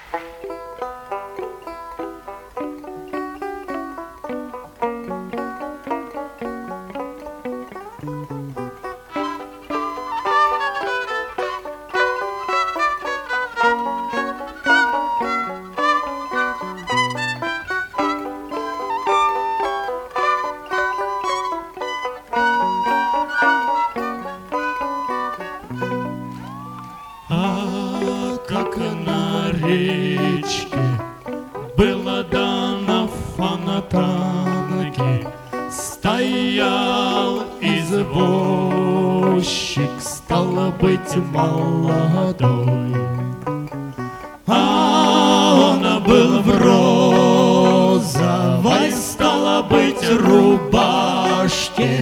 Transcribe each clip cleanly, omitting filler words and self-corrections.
Как на речке было дано фонтанки, стоял извозчик, стало быть, молодой. А он был в розовой, стало быть, рубашке,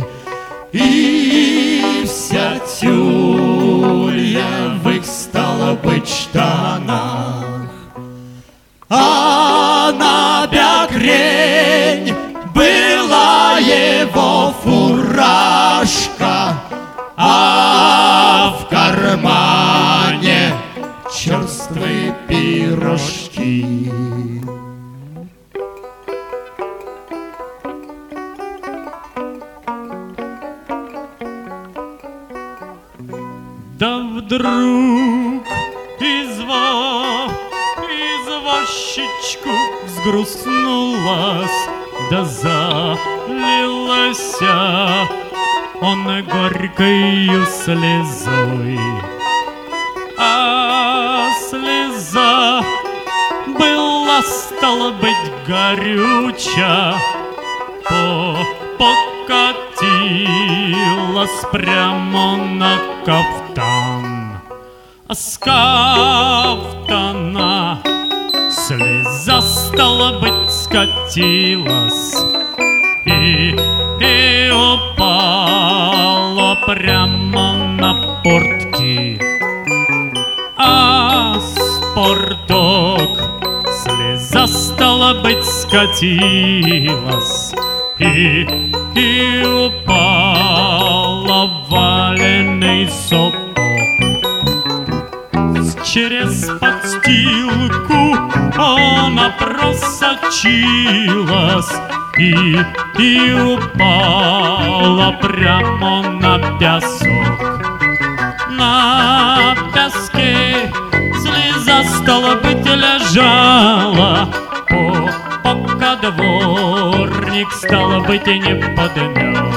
и вся тюлья в их, стало быть, штанах. А на бекрень была его фуражка, а в кармане черствые пирожки. Да вдруг извозчичку взгрустнулась, да залилась он горькою слезой. А слеза была, стала быть, горюча, покатилась прямо на кафтан. А с кафтана слеза, стала быть, скатилась и упала прямо на портки. А с порток слеза, стала быть, скатилась и упала в валеный сапог. Через подстилку она просочилась и упала прямо на песок. На песке слеза, стала быть, лежала, пока дворник, стало быть, и не подмел.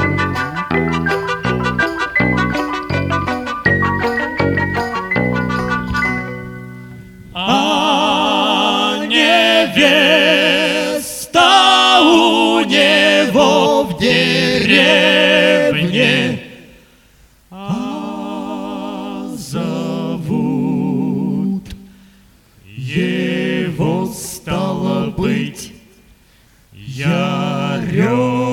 А невеста у него в деревне, зовут его, стало быть, Ярёнок.